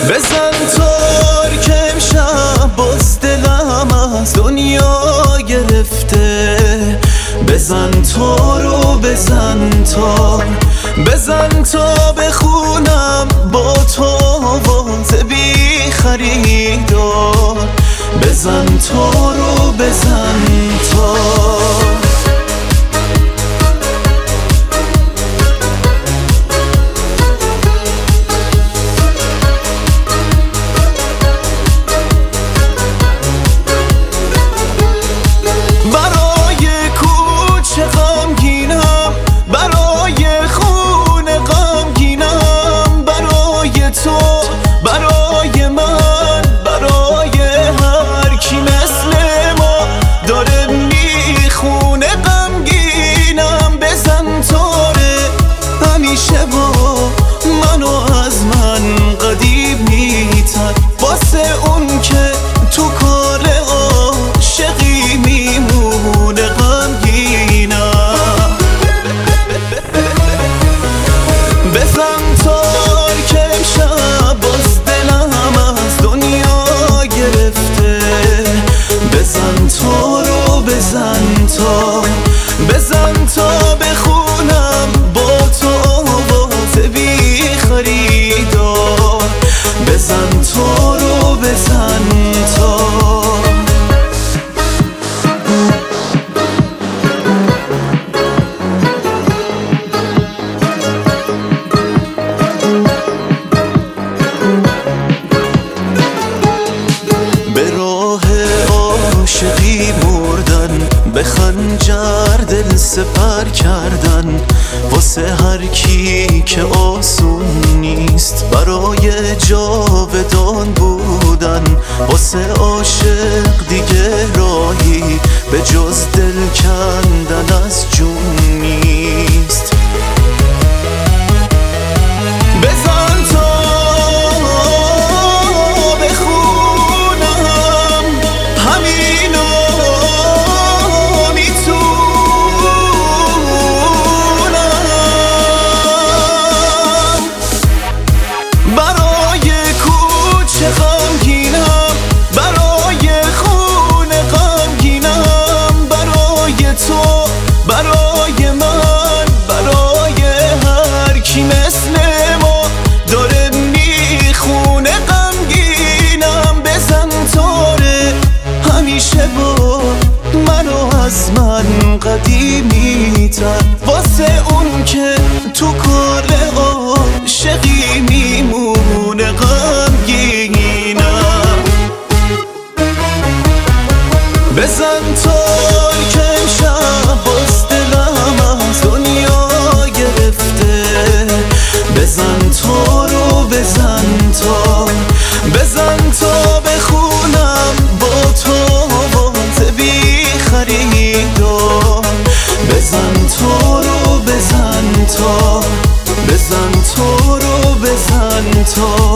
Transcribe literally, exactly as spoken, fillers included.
بزن تار که امشب باز دلم از دنیا گرفته. بزن تارو بزن تار، بزن تا بخونم با تو آواز بی خریدار. بزن تارو بزن تار. منو از من قدیم میتر واسه اون که تو کار عاشقی میمونه غمگینم. بزن تار که امشب باز دلم از دنیا گرفته. بزن تارو بزن تار، بزن تا بخونم با تو خریدار. بزن تارو بزن تار. به راه عاشقی مردن، به خنجر دل سپر کردن، واسه هر کی که آسون نیست برای جاودان بودن. واسه عاشق دیگه راهی به جز دل کندن از جون نیست. بزن تا بخونم همینو برای من، برای هر کی مثل ما داره میخونه غمگینم. بزن تاره همیشه با منو از من قدیمی تر واسه اون که تو کار عاشقی میمونه غمگینم. بزن تار که امشب باز دلم از دنیا گرفته. بزن تارو بزن تار، بزن تا بخونم با تو آواز بی خریدار. بزن تارو بزن تار، بزن تارو بزن تار.